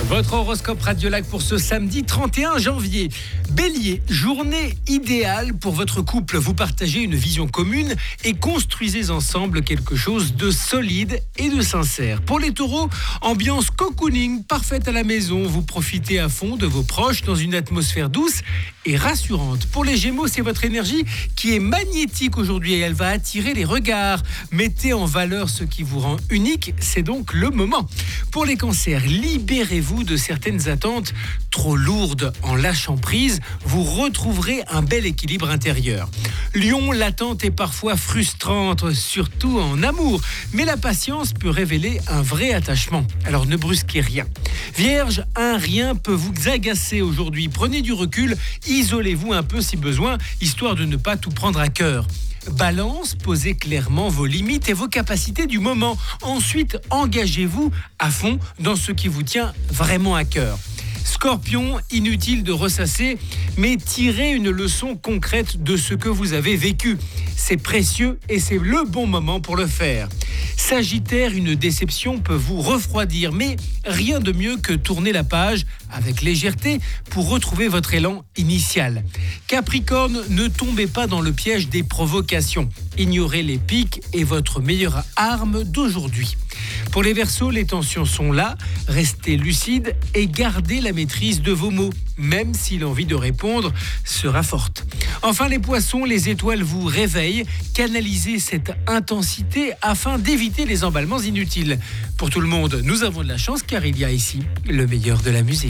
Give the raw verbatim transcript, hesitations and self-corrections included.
Votre horoscope Radiolac pour ce samedi trente et un janvier. Bélier, journée idéale pour votre couple. Vous partagez une vision commune et construisez ensemble quelque chose de solide et de sincère. Pour les taureaux, ambiance cocooning parfaite à la maison. Vous profitez à fond de vos proches dans une atmosphère douce et rassurante. Pour les gémeaux, c'est votre énergie qui est magnétique aujourd'hui et elle va attirer les regards. Mettez en valeur ce qui vous rend unique, c'est donc le moment. Pour les cancers, libérez-vous de certaines attentes trop lourdes. En lâchant prise, vous retrouverez un bel équilibre intérieur. Lion, l'attente est parfois frustrante, surtout en amour, mais la patience peut révéler un vrai attachement. Alors ne brusquez rien. Vierge, un rien peut vous agacer aujourd'hui. Prenez du recul, isolez-vous un peu si besoin, histoire de ne pas tout prendre à cœur. Balance, posez clairement vos limites et vos capacités du moment. Ensuite, engagez-vous à fond dans ce qui vous tient vraiment à cœur. Scorpion, inutile de ressasser, mais tirez une leçon concrète de ce que vous avez vécu. C'est précieux et c'est le bon moment pour le faire. Sagittaire, une déception peut vous refroidir, mais rien de mieux que tourner la page avec légèreté pour retrouver votre élan initial. Capricorne, ne tombez pas dans le piège des provocations. Ignorez les pics est votre meilleure arme d'aujourd'hui. Pour les Verseaux, les tensions sont là, restez lucide et gardez la maîtrise de vos mots, même si l'envie de répondre sera forte. Enfin les Poissons, les étoiles vous réveillent, canalisez cette intensité afin d'éviter les emballements inutiles. Pour tout le monde, nous avons de la chance car il y a ici le meilleur de la musique.